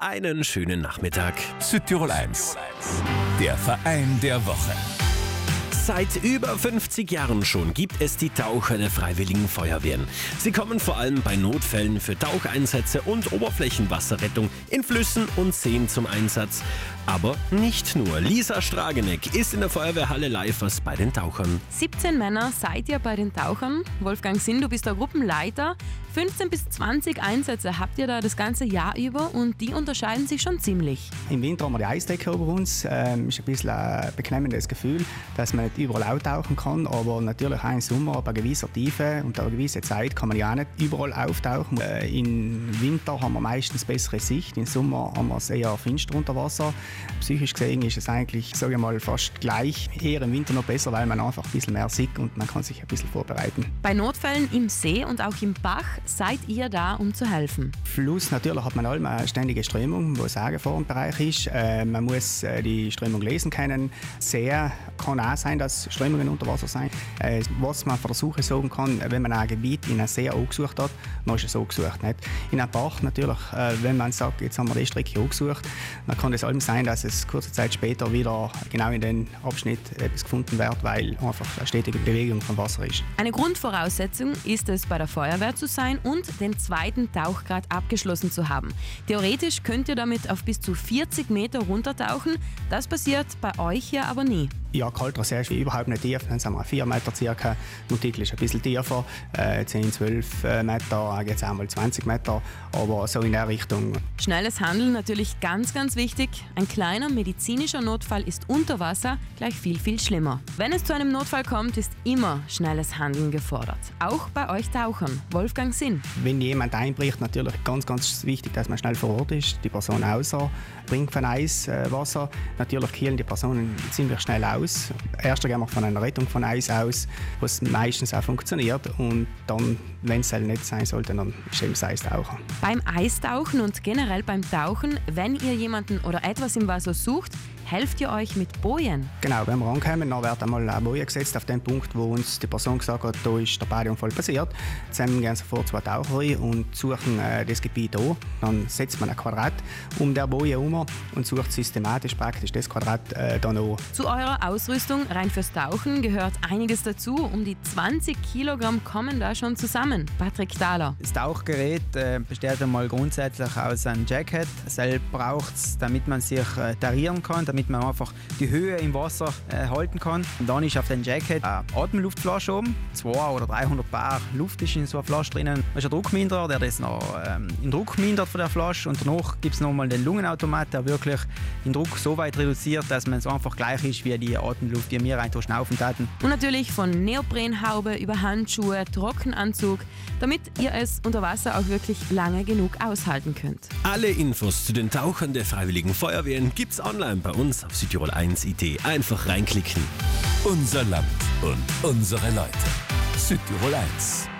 einen schönen Nachmittag. Südtirol 1, der Verein der Woche. Seit über 50 Jahren schon gibt es die Taucher der Freiwilligen Feuerwehren. Sie kommen vor allem bei Notfällen für Taucheinsätze und Oberflächenwasserrettung in Flüssen und Seen zum Einsatz. Aber nicht nur. Lisa Strageneck ist in der Feuerwehrhalle Leifers bei den Tauchern. 17 Männer seid ihr bei den Tauchern. Wolfgang Sinn, du bist der Gruppenleiter. 15 bis 20 Einsätze habt ihr da das ganze Jahr über und die unterscheiden sich schon ziemlich. Im Winter haben wir die Eisdecke über uns. Ist ein bisschen ein beklemmendes Gefühl, dass man nicht überall auftauchen kann, aber natürlich auch im Sommer ab einer gewissen Tiefe und einer gewissen Zeit kann man ja auch nicht überall auftauchen. Im Winter haben wir meistens bessere Sicht, im Sommer haben wir es eher finster unter Wasser. Psychisch gesehen ist es eigentlich, sage ich mal, fast gleich. Eher im Winter noch besser, weil man einfach ein bisschen mehr sieht und man kann sich ein bisschen vorbereiten. Bei Notfällen im See und auch im Bach seid ihr da, um zu helfen. Fluss, natürlich hat man allem eine ständige Strömung, wo ein Gefahrenbereich ist. Man muss die Strömung lesen können. See kann auch sein, dass Strömungen unter Wasser sind. Was man von der Suche sagen kann, wenn man ein Gebiet in einem See angesucht hat, dann ist es so gesucht. Nicht? In einem Bach natürlich, wenn man sagt, jetzt haben wir die Strecke angesucht, dann kann es allem sein, dass es kurze Zeit später wieder genau in den Abschnitt etwas gefunden wird, weil einfach eine stetige Bewegung vom Wasser ist. Eine Grundvoraussetzung ist es, bei der Feuerwehr zu sein und den zweiten Tauchgrad abgeschlossen zu haben. Theoretisch könnt ihr damit auf bis zu 40 Meter runtertauchen. Das passiert bei euch hier aber nie. Ja, Kaltreserve ist überhaupt nicht tief, dann sind wir 4 Meter circa. Montikel ist ein bisschen tiefer, 10, 12 Meter, jetzt auch mal 20 Meter, aber so in der Richtung. Schnelles Handeln natürlich ganz, ganz wichtig. Ein kleiner medizinischer Notfall ist unter Wasser gleich viel, viel schlimmer. Wenn es zu einem Notfall kommt, ist immer schnelles Handeln gefordert. Auch bei euch Tauchern. Wolfgang Sinn. Wenn jemand einbricht, natürlich ganz, ganz wichtig, dass man schnell vor Ort ist, die Person außer bringt von Eis Wasser. Natürlich kühlen die Personen ziemlich schnell aus. Erst gehen wir von einer Rettung von Eis aus, was meistens auch funktioniert. Und dann, wenn es nicht sein sollte, dann ist eben das Eistauchen. Beim Eistauchen und generell beim Tauchen, wenn ihr jemanden oder etwas im Wasser sucht, helft ihr euch mit Bojen? Genau, wenn wir ankommen, dann wird einmal eine Boje gesetzt auf den Punkt, wo uns die Person gesagt hat, da ist der Badeunfall passiert. Zusammen gehen sofort 2 Taucher rein und suchen das Gebiet an. Dann setzt man ein Quadrat um der Boje herum und sucht systematisch praktisch das Quadrat dann an. Zu eurer Ausrüstung rein fürs Tauchen gehört einiges dazu. Um die 20 Kilogramm kommen da schon zusammen. Patrick Thaler. Das Tauchgerät besteht einmal grundsätzlich aus einem Jacket. Selbst braucht es, damit man sich tarieren kann, damit man einfach die Höhe im Wasser halten kann. Und dann ist auf dem Jacket eine Atemluftflasche oben. 200 oder 300 Bar Luft ist in so einer Flasche drinnen. Da ist ein Druckminderer, der das noch den Druck mindert von der Flasche. Und danach gibt es nochmal den Lungenautomat, der wirklich den Druck so weit reduziert, dass man so einfach gleich ist wie die Atemluft, die wir einfach schnaufen taten. Und natürlich von Neoprenhaube über Handschuhe, Trockenanzug, damit ihr es unter Wasser auch wirklich lange genug aushalten könnt. Alle Infos zu den Tauchern der Freiwilligen Feuerwehren gibt's online bei uns auf Südtirol1.it. Einfach reinklicken. Unser Land und unsere Leute. Südtirol 1.